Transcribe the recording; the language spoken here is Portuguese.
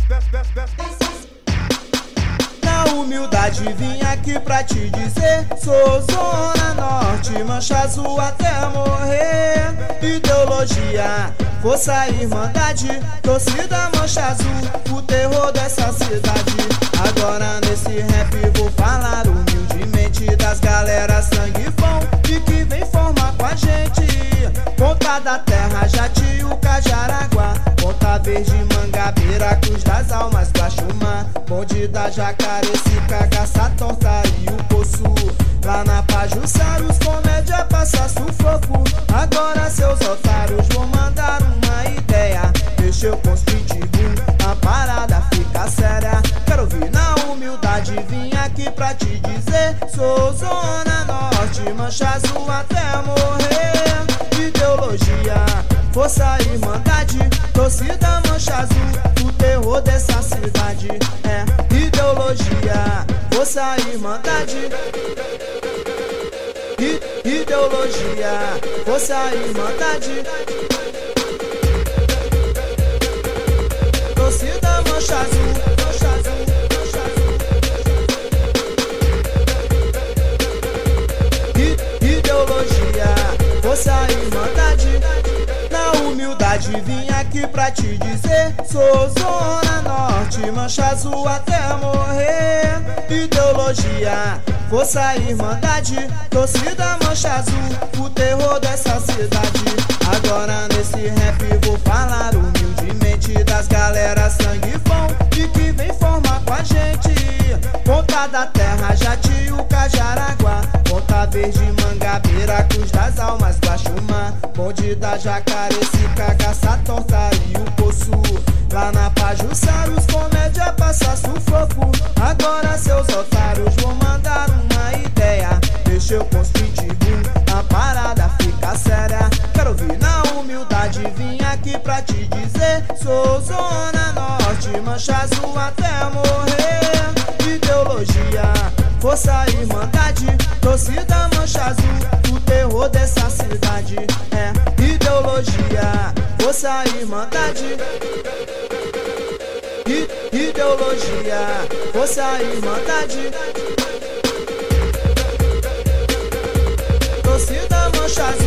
Na humildade vim aqui pra te dizer, sou Zona Norte, mancha azul até morrer. Ideologia, força e irmandade, torcida mancha azul, o terror dessa cidade. Agora nesse rap vou falar humildemente das galera sangue bom e que vem formar com a gente. Ponta da Terra, Jatiuca, Jaraguá, Ponta Verde, Mangabeira, Cruz das Almas, Guaxumá, Bonde da Jacarecica, Caça Torta e o Poço. Lá na Pajuçara os comédia passa sufoco. Agora seus otários vou mandar uma ideia, deixa eu com os pitbull, a parada fica séria. Quero ouvir na humildade, vim aqui pra te dizer, sou Zona Norte, mancha azul até morrer. Ideologia, força e irmandade, torcida mancha azul, o terror dessa cidade. É ideologia, força e irmandade. Ideologia, força e irmandade, torcida mancha azul, mancha azul, mancha azul. Ideologia, força e irmandade. Na humildade vim aqui pra te dizer, sou Zona Norte, mancha azul até morrer. Ideologia, força e irmandade, torcida mancha azul, o terror dessa cidade. Agora nesse rap vou falar humildemente das galera sangue bom e que vem formar com a gente. Ponta da Terra, Jatiuca, Jaraguá, Ponta Verde, Mangabeira, Cruz das Almas, Guaxumá, Bonde da Jacarecica, Caça Torta e o Poço. Lá na Pajuçara os comédia passa sufoco. Agora seus otários vou mandar uma ideia, deixa eu com os pitbull, a parada fica séria. Quero ouvir na humildade, vim aqui pra te dizer, sou Zona Norte, mancha azul até morrer. Ideologia, força e irmandade, torcida mancha azul, o terror dessa cidade. É ideologia, força e irmandade. Ideologia, força e irmandade, torcida mancha azul.